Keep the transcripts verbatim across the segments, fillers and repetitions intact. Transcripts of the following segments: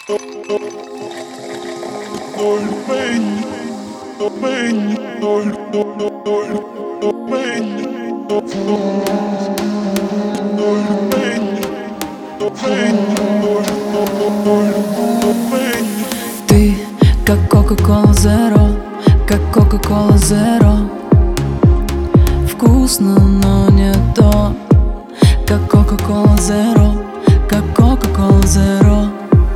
Ты как Coca-Cola Zero, как Coca-Cola Zero. Вкусно, но не то, как Coca-Cola Zero, как Coca-Cola Zero.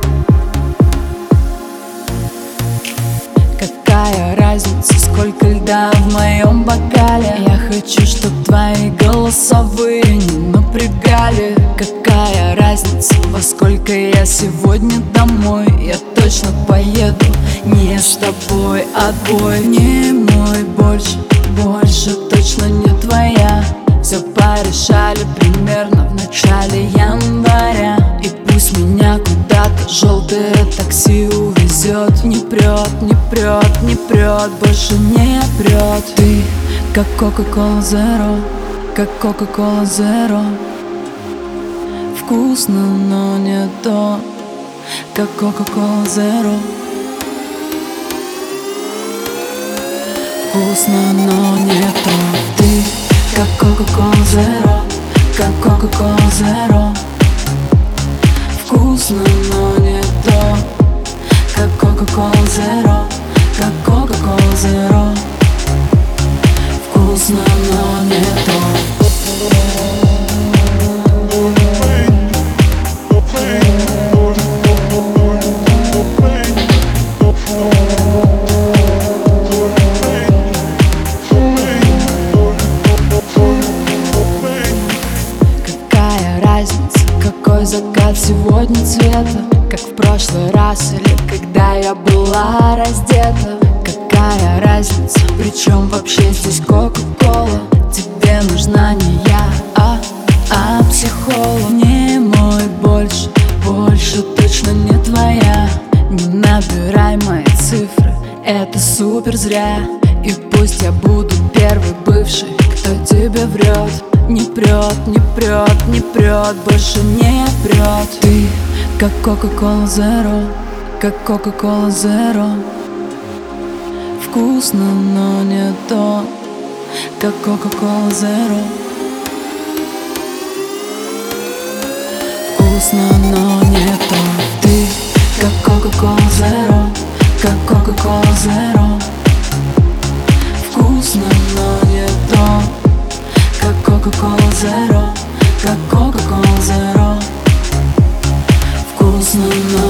Какая разница, сколько льда в моем бокале? Я хочу, чтоб твои голосовые не напрягали. Какая разница, во сколько я сегодня домой? Я точно поеду не с тобой, отбой. Не мой больше, больше точно не твоя. Все порешали примерно в начале января. И пусть меня куда-то желтое такси увезет. Не прет, не прет, не прет, больше не прет. Ты как Coca-Cola Zero, как Coca-Cola Zero. Вкусно, но не то, как Coca-Cola Zero. Вкусно, но не то. Ты как Coca-Cola Zero, как Coca-Cola Zero. Вкусно, но не то, как Coca-Cola Zero, как Coca-Cola Zero. Вкусно, но не то. Какой закат сегодня цвета, как в прошлый раз или когда я была раздета? Какая разница, причем вообще здесь Кока-Кола? Тебе нужна не я, а, а психолог. Не мой больше, больше точно не твоя. Не набирай мои цифры, это супер зря. И пусть я буду первый бывший, кто тебе врет. Не прет, не прет, не прет, больше не прет. Ты как Coca-Cola Zero, как Coca-Cola Zero. Вкусно, но не то, как Coca-Cola Zero. Вкусно, но не то. Ты как Coca-Cola Zero, как Coca-Cola Zero. Вкусно, но не то, как Coca-Cola Zero, как Coca-Cola Zero. Вкусно, но